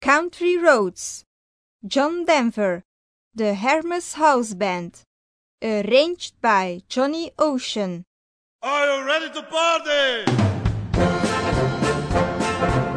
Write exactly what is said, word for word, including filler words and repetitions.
Country Roads, John Denver, The Hermes House Band, arranged by Johnny Ocean. Are you ready to party?